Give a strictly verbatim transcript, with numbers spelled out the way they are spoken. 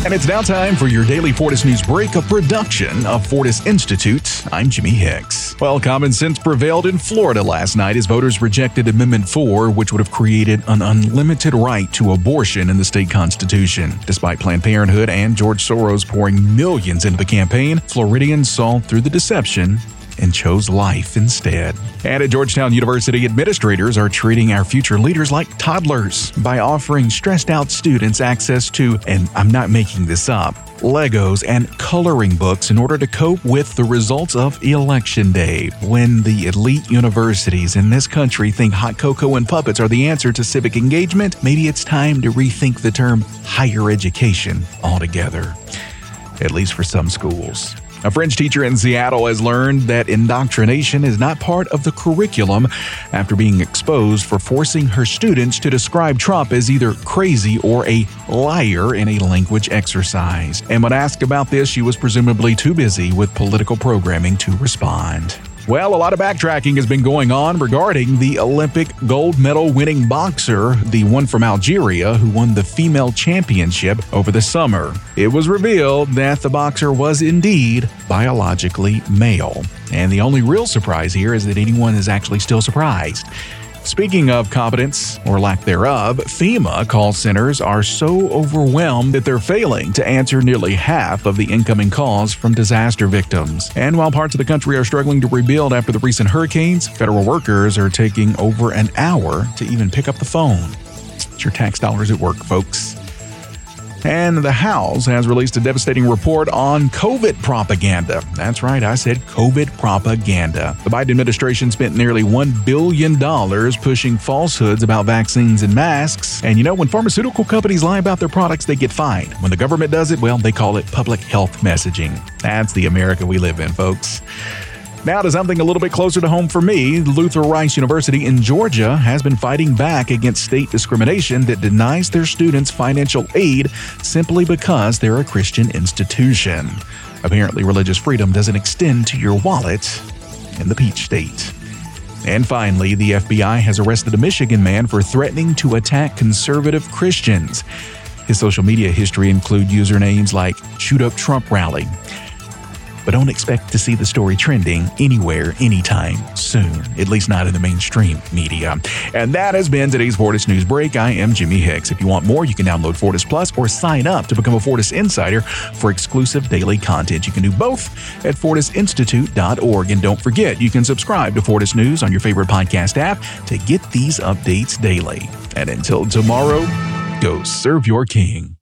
And it's now time for your daily Fortis News Break, a production of Fortis Institute. I'm Jimmy Hicks. Well, common sense prevailed in Florida last night as voters rejected Amendment four, which would have created an unlimited right to abortion in the state constitution. Despite Planned Parenthood and George Soros pouring millions into the campaign, Floridians saw through the deception and chose life instead. And at Georgetown University, administrators are treating our future leaders like toddlers by offering stressed out students access to, and I'm not making this up, Legos and coloring books in order to cope with the results of Election Day. When the elite universities in this country think hot cocoa and puppets are the answer to civic engagement, maybe it's time to rethink the term higher education altogether, at least for some schools. A French teacher in Seattle has learned that indoctrination is not part of the curriculum after being exposed for forcing her students to describe Trump as either crazy or a liar in a language exercise. And when asked about this, she was presumably too busy with political programming to respond. Well, a lot of backtracking has been going on regarding the Olympic gold medal winning boxer, the one from Algeria, who won the female championship over the summer. It was revealed that the boxer was indeed biologically male. And the only real surprise here is that anyone is actually still surprised. Speaking of competence, or lack thereof, FEMA call centers are so overwhelmed that they're failing to answer nearly half of the incoming calls from disaster victims. And while parts of the country are struggling to rebuild after the recent hurricanes, federal workers are taking over an hour to even pick up the phone. It's your tax dollars at work, folks. And the House has released a devastating report on COVID propaganda. That's right, I said COVID propaganda. The Biden administration spent nearly one billion dollars pushing falsehoods about vaccines and masks. And you know, when pharmaceutical companies lie about their products, they get fined. When the government does it, well, they call it public health messaging. That's the America we live in, folks. Now to something a little bit closer to home for me. Luther Rice University in Georgia has been fighting back against state discrimination that denies their students financial aid simply because they're a Christian institution. Apparently, religious freedom doesn't extend to your wallet in the Peach State. And finally, the F B I has arrested a Michigan man for threatening to attack conservative Christians. His social media history include usernames like Shoot Up Trump Rally. But don't expect to see the story trending anywhere, anytime soon, at least not in the mainstream media. And that has been today's Fortis News Break. I am Jimmy Hicks. If you want more, you can download Fortis Plus or sign up to become a Fortis Insider for exclusive daily content. You can do both at fortis institute dot org. And don't forget, you can subscribe to Fortis News on your favorite podcast app to get these updates daily. And until tomorrow, go serve your king.